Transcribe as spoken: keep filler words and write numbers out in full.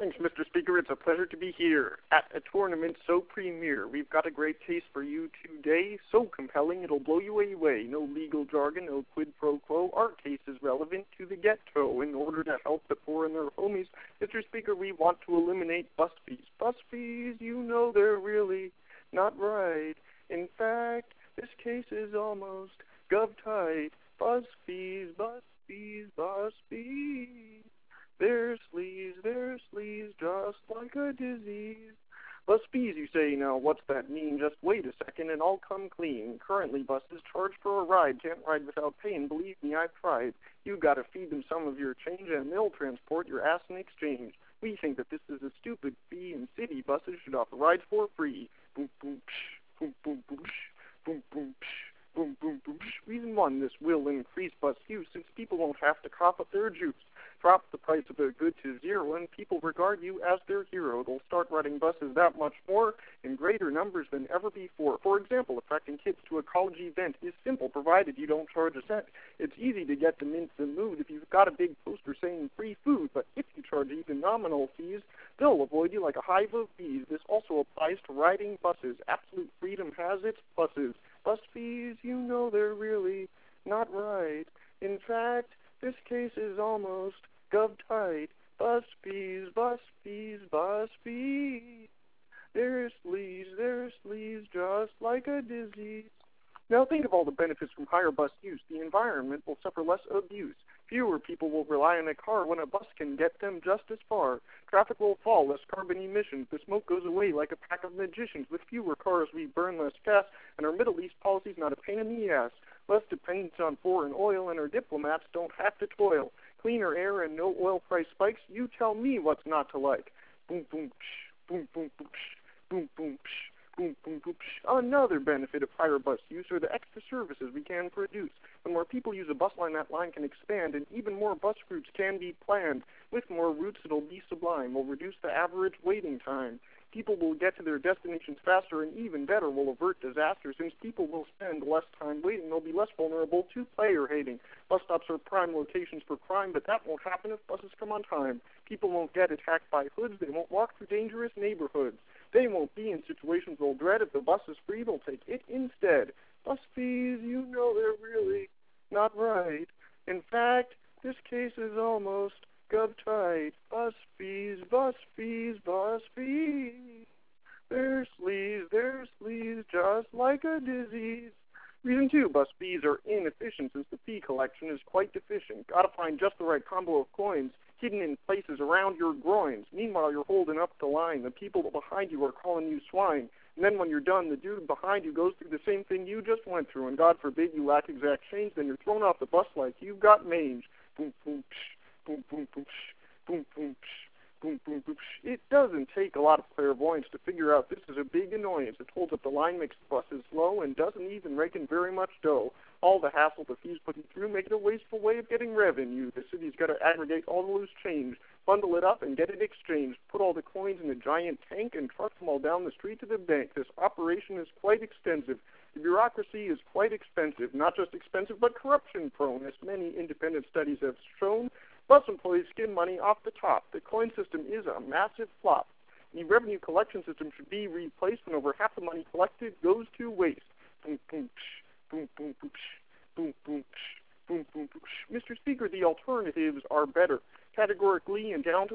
Thanks, Mister Speaker. It's a pleasure to be here at a tournament so premier. We've got a great case for you today, so compelling it'll blow you away. No legal jargon, no quid pro quo. Our case is relevant to the ghetto. In order to help the poor and their homies, Mister Speaker, we want to eliminate bus fees. Bus fees, you know they're really not right. In fact, this case is almost gov-tight. Bus fees, bus fees, bus fees. They're sleaze, they're sleaze, just like a disease. Bus fees, you say. Now, what's that mean? Just wait a second and I'll come clean. Currently, buses charge for a ride. Can't ride without paying. Believe me, I've tried. You gotta feed them some of your change and they'll transport your ass in exchange. We think that this is a stupid fee and city buses should offer rides for free. Boom, boom, psh, boom, boom, boom, psh, boom, boom, psh, boom, boom, boom, psh. Reason one, this will increase bus use since people won't have to cough up their juice. Drop the price of a good to zero, and people regard you as their hero. They'll start riding buses that much more in greater numbers than ever before. For example, attracting kids to a college event is simple, provided you don't charge a cent. It's easy to get them into the mood if you've got a big poster saying free food, but if you charge even nominal fees, they'll avoid you like a hive of bees. This also applies to riding buses. Absolute freedom has its pluses. Bus fees, you know they're really not right. In fact, this case is almost gov-tight. Bus fees, bus fees, bus fees. They're sleaze, they're sleaze, just like a disease. Now think of all the benefits from higher bus use. The environment will suffer less abuse. Fewer people will rely on a car when a bus can get them just as far. Traffic will fall, less carbon emissions. The smoke goes away like a pack of magicians. With fewer cars, we burn less gas, and our Middle East policy's not a pain in the ass. Less dependence on foreign oil, and our diplomats don't have to toil. Cleaner air and no oil price spikes. You tell me what's not to like. Boom, boom, psh, boom, boom, boom, psh, boom, boom, psh, boom, boom, boom, psh. Another benefit of higher bus use are the extra services we can produce. When more people use a bus line, that line can expand, and even more bus routes can be planned. With more routes, it'll be sublime. We'll reduce the average waiting time. People will get to their destinations faster, and even better, will avert disaster. Since people will spend less time waiting, they'll be less vulnerable to player hating. Bus stops are prime locations for crime, but that won't happen if buses come on time. People won't get attacked by hoods. They won't walk through dangerous neighborhoods. They won't be in situations they'll dread. If the bus is free, they'll take it instead. Bus fees, you know they're really not right. In fact, this case is almost gov-tight. Bus fees, bus fees, bus fees. They're sleaze, they're sleaze, just like a disease. Reason two, bus fees are inefficient since the fee collection is quite deficient. Gotta find just the right combo of coins hidden in places around your groins. Meanwhile, you're holding up the line. The people behind you are calling you swine. And then when you're done, the dude behind you goes through the same thing you just went through. And God forbid you lack exact change, then you're thrown off the bus like you've got mange. Boom, boom, psh, boom, boom, boom, psh, boom, boom, psh, boom, boom, boom, psh. It doesn't take a lot of clairvoyance to figure out this is a big annoyance. It holds up the line, makes the buses slow, and doesn't even rake in very much dough. All the hassle the fees put you through make it a wasteful way of getting revenue. The city's got to aggregate all the loose change, bundle it up, and get it exchanged. Put all the coins in a giant tank and truck them all down the street to the bank. This operation is quite extensive. The bureaucracy is quite expensive. Not just expensive, but corruption-prone, as many independent studies have shown. Bus employees skim money off the top. The coin system is a massive flop. The revenue collection system should be replaced when over half the money collected goes to waste. Boom, boom, psh, boom, boom, boom, psh, boom, boom, psh, boom, boom, boom, psh. Mister Speaker, the alternatives are better. Categorically and down to